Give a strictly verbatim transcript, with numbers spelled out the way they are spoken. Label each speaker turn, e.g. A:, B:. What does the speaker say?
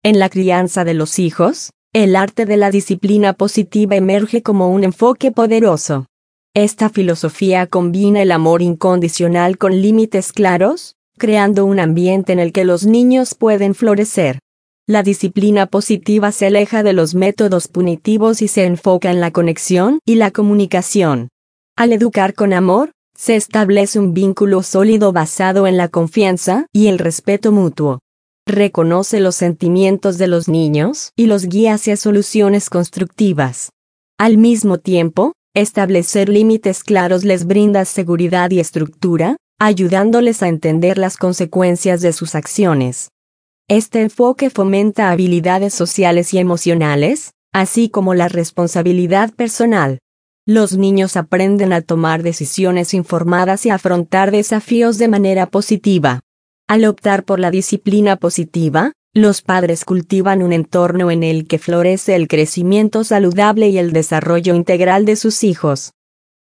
A: En la crianza de los hijos, el arte de la disciplina positiva emerge como un enfoque poderoso. Esta filosofía combina el amor incondicional con límites claros, creando un ambiente en el que los niños pueden florecer. La disciplina positiva se aleja de los métodos punitivos y se enfoca en la conexión y la comunicación. Al educar con amor, se establece un vínculo sólido basado en la confianza y el respeto mutuo. Reconoce los sentimientos de los niños y los guía hacia soluciones constructivas. Al mismo tiempo, establecer límites claros les brinda seguridad y estructura, ayudándoles a entender las consecuencias de sus acciones. Este enfoque fomenta habilidades sociales y emocionales, así como la responsabilidad personal. Los niños aprenden a tomar decisiones informadas y a afrontar desafíos de manera positiva. Al optar por la disciplina positiva, los padres cultivan un entorno en el que florece el crecimiento saludable y el desarrollo integral de sus hijos.